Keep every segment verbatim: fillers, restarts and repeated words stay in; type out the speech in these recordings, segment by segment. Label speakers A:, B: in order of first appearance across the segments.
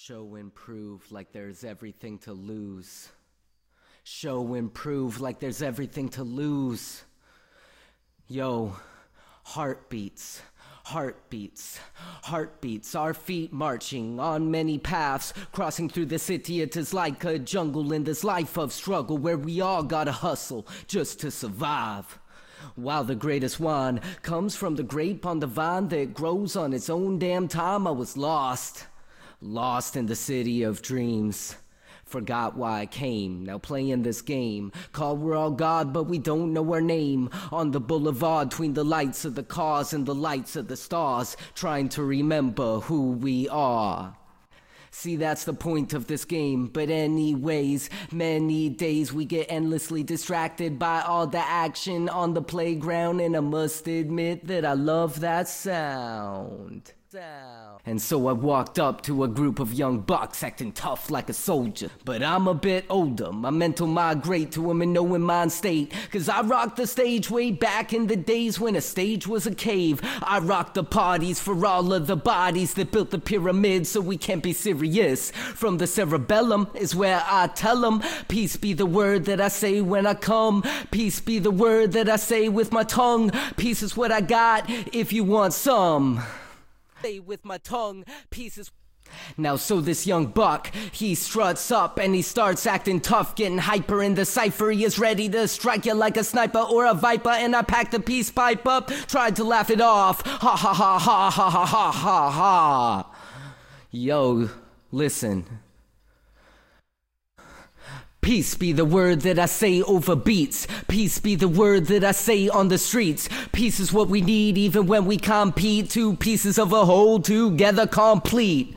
A: Show and prove like there's everything to lose. Show and prove like there's everything to lose. Yo, heartbeats, heartbeats, heartbeats, our feet marching on many paths, crossing through the city. It is like a jungle in this life of struggle where we all gotta hustle just to survive. While the greatest wine comes from the grape on the vine that grows on its own damn time, I was lost, lost in the city of dreams. Forgot why I came, now playing this game. Call we're all God, but we don't know our name. On the boulevard between the lights of the cars and the lights of the stars, trying to remember who we are. See, that's the point of this game. But anyways, many days we get endlessly distracted by all the action on the playground, and I must admit that I love that sound. And so I walked up to a group of young bucks acting tough like a soldier. But I'm a bit older, my mental migrate to a Minoan mind state. Cause I rocked the stage way back in the days when a stage was a cave. I rocked the parties for all of the bodies that built the pyramids, so we can't be serious. From the cerebellum is where I tell them, peace be the word that I say when I come. Peace be the word that I say with my tongue. Peace is what I got if you want some. With my tongue, pieces. Now so this young buck, he struts up and he starts acting tough, getting hyper in the cipher. He is ready to strike you like a sniper or a viper, and I packed the peace pipe up, tried to laugh it off. Ha ha ha ha ha ha ha ha ha. Yo, listen. Peace be the word that I say over beats. Peace be the word that I say on the streets. Peace is what we need even when we compete. Two pieces of a whole together complete.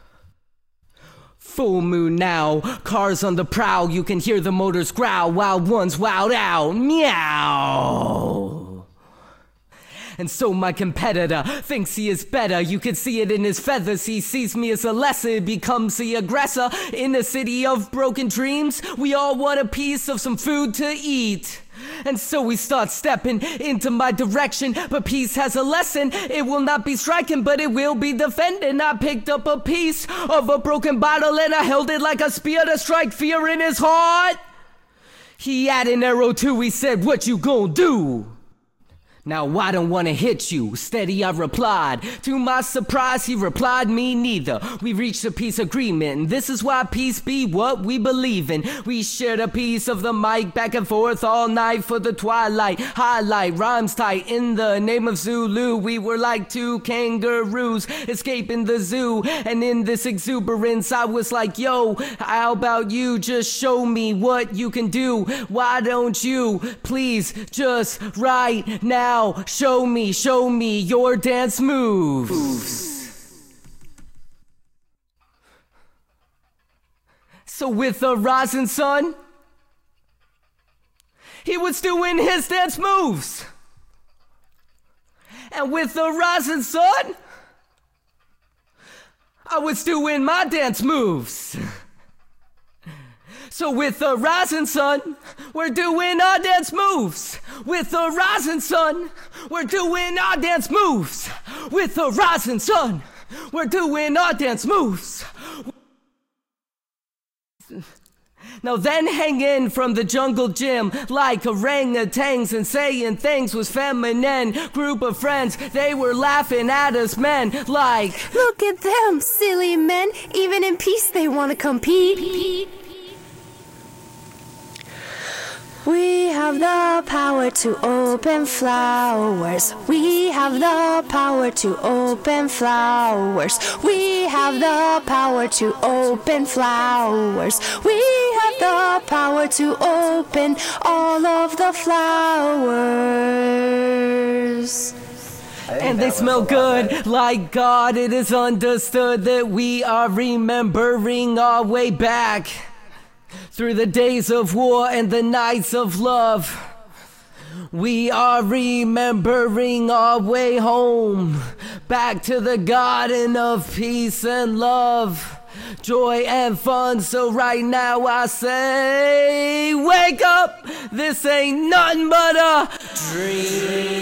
A: Full moon now, cars on the prowl. You can hear the motors growl. Wild ones wowed out. Meow. And so my competitor thinks he is better. You can see it in his feathers. He sees me as a lesser, becomes the aggressor. In a city of broken dreams, we all want a piece of some food to eat. And so we start stepping into my direction. But peace has a lesson. It will not be striking, but it will be defending. I picked up a piece of a broken bottle and I held it like a spear to strike fear in his heart. He had an arrow too. He said, "What you gonna do?" Now I don't wanna hit you, steady I replied. To my surprise he replied, me neither. We reached a peace agreement, and this is why peace be what we believe in. We shared a piece of the mic back and forth all night for the twilight. Highlight, rhymes tight, in the name of Zulu. We were like two kangaroos escaping the zoo. And in this exuberance I was like, yo, how about you just show me what you can do? Why don't you please just right now show me, show me your dance moves. So with the rising sun, he was doing his dance moves. And with the rising sun, I was doing my dance moves. So with the rising sun, we're doing our dance moves. With the rising sun, we're doing our dance moves. With the rising sun, we're doing our dance moves. Now then hanging from the jungle gym like orangutans and saying things was feminine. Group of friends, they were laughing at us men like,
B: look at them, silly men. Even in peace they want to compete. We have the power to open flowers. We have the power to open flowers. We have the power to open flowers. We have the power to open all of the flowers.
A: And they smell good like God. It is understood that we are remembering our way back through the days of war and the nights of love. We are remembering our way home, back to the garden of peace and love, joy and fun. So right now I say, wake up, this ain't nothing but a dream.